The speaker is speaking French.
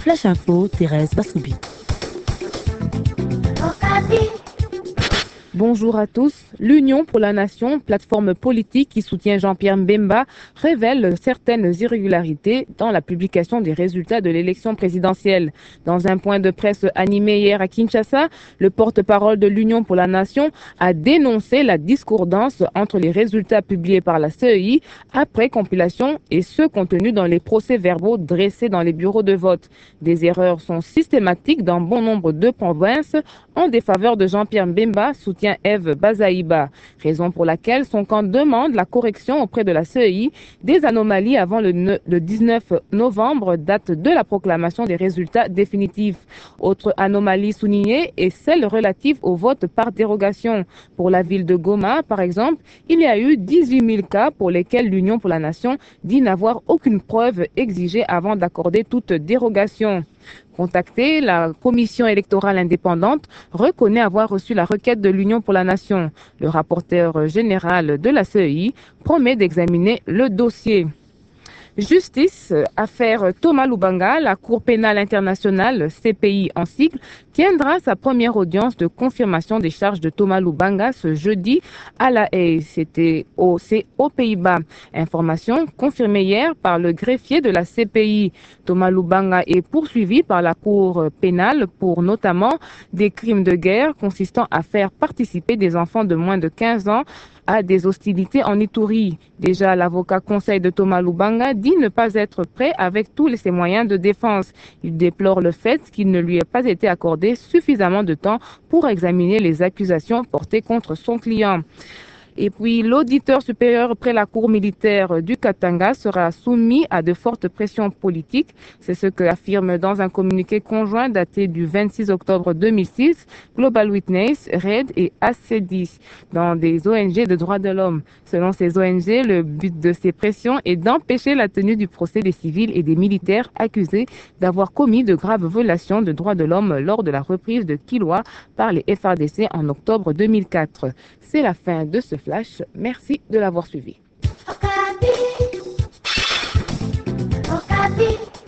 Flash Info, Thérèse Bassoubi. Bonjour à tous. L'Union pour la Nation, plateforme politique qui soutient Jean-Pierre Mbemba, révèle certaines irrégularités dans la publication des résultats de l'élection présidentielle. Dans un point de presse animé hier à Kinshasa, le porte-parole de l'Union pour la Nation a dénoncé la discordance entre les résultats publiés par la CEI après compilation et ceux contenus dans les procès-verbaux dressés dans les bureaux de vote. Des erreurs sont systématiques dans bon nombre de provinces en défaveur de Jean-Pierre Mbemba, soutient Eve Bazaïba, raison pour laquelle son camp demande la correction auprès de la CEI des anomalies avant le 19 novembre, date de la proclamation des résultats définitifs. Autre anomalie soulignée est celle relative au vote par dérogation. Pour la ville de Goma, par exemple, il y a eu 18 000 cas pour lesquels l'Union pour la Nation dit n'avoir aucune preuve exigée avant d'accorder toute dérogation. Contactée, la commission électorale indépendante reconnaît avoir reçu la requête de l'Union pour la Nation. Le rapporteur général de la CEI promet d'examiner le dossier. Justice, affaire Thomas Lubanga, la Cour pénale internationale, CPI en sigle, tiendra sa première audience de confirmation des charges de Thomas Lubanga ce jeudi à La Haye. C'est aux Pays-Bas. Information confirmée hier par le greffier de la CPI. Thomas Lubanga est poursuivi par la Cour pénale pour notamment des crimes de guerre consistant à faire participer des enfants de moins de 15 ans à des hostilités en Ituri. Déjà, l'avocat conseil de Thomas Lubanga dit ne pas être prêt avec tous ses moyens de défense. Il déplore le fait qu'il ne lui ait pas été accordé suffisamment de temps pour examiner les accusations portées contre son client. Et puis, l'auditeur supérieur près la cour militaire du Katanga sera soumis à de fortes pressions politiques. C'est ce que affirme dans un communiqué conjoint daté du 26 octobre 2006 Global Witness, RED et AC10 dans des ONG de droits de l'homme. Selon ces ONG, le but de ces pressions est d'empêcher la tenue du procès des civils et des militaires accusés d'avoir commis de graves violations de droits de l'homme lors de la reprise de Kilwa par les FARDC en octobre 2004. C'est la fin de ce flash. Merci de l'avoir suivi. Okapi.